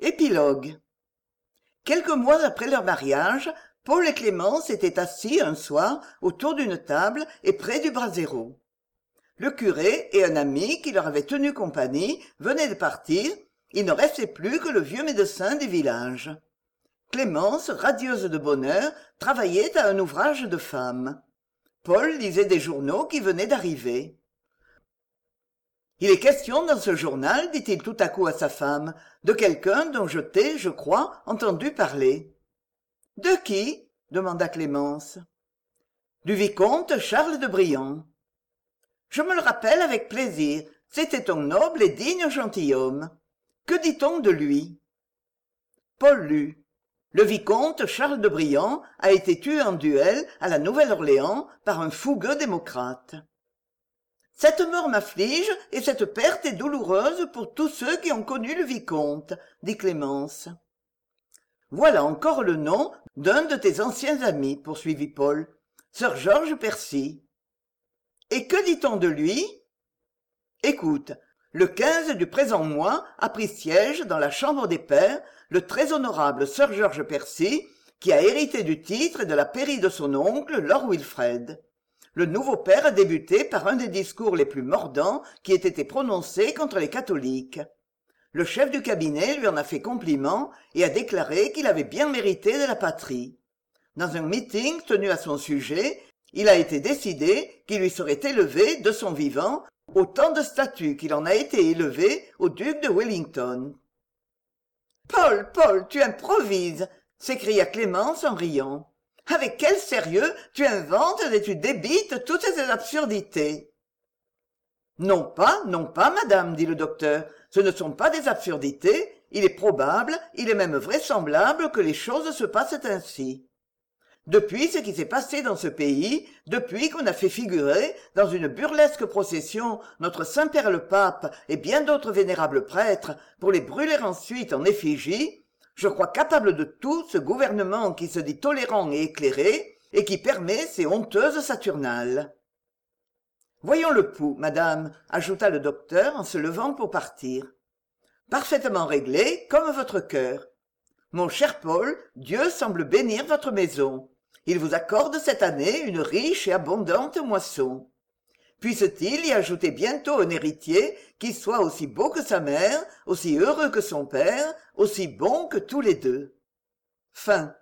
Épilogue. Quelques mois après leur mariage, Paul et Clémence étaient assis un soir autour d'une table et près du brasero. Le curé et un ami qui leur avait tenu compagnie venaient de partir, il ne restait plus que le vieux médecin du village. Clémence, radieuse de bonheur, travaillait à un ouvrage de femme. Paul lisait des journaux qui venaient d'arriver. « Il est question dans ce journal, dit-il tout à coup à sa femme, de quelqu'un dont je t'ai, je crois, entendu parler. »« De qui ?» demanda Clémence. « Du vicomte Charles de Brion. »« Je me le rappelle avec plaisir, c'était un noble et digne gentilhomme. Que dit-on de lui ?» Paul lut. Le vicomte Charles de Brion a été tué en duel à la Nouvelle-Orléans par un fougueux démocrate. Cette mort m'afflige et cette perte est douloureuse pour tous ceux qui ont connu le vicomte, dit Clémence. Voilà encore le nom d'un de tes anciens amis, poursuivit Paul, Sir Georges Percy. Et que dit-on de lui? Écoute, le 15 du présent mois a pris siège dans la Chambre des Pairs le très honorable Sir Georges Percy, qui a hérité du titre et de la pairie de son oncle, Lord Wilfred. Le nouveau père a débuté par un des discours les plus mordants qui aient été prononcés contre les catholiques. Le chef du cabinet lui en a fait compliment et a déclaré qu'il avait bien mérité de la patrie. Dans un meeting tenu à son sujet, il a été décidé qu'il lui serait élevé, de son vivant, autant de statues qu'il en a été élevé au duc de Wellington. « Paul, tu improvises !» s'écria Clémence en riant. « Avec quel sérieux tu inventes et tu débites toutes ces absurdités !»« Non pas, madame, dit le docteur, ce ne sont pas des absurdités, il est probable, il est même vraisemblable que les choses se passent ainsi. Depuis ce qui s'est passé dans ce pays, depuis qu'on a fait figurer dans une burlesque procession notre Saint-Père le Pape et bien d'autres vénérables prêtres pour les brûler ensuite en effigie, je crois capable de tout ce gouvernement qui se dit tolérant et éclairé et qui permet ces honteuses saturnales. Voyons le pouls, madame, ajouta le docteur en se levant pour partir. Parfaitement réglé, comme votre cœur. Mon cher Paul, Dieu semble bénir votre maison. Il vous accorde cette année une riche et abondante moisson. Puisse-t-il y ajouter bientôt un héritier qui soit aussi beau que sa mère, aussi heureux que son père, aussi bon que tous les deux. Fin.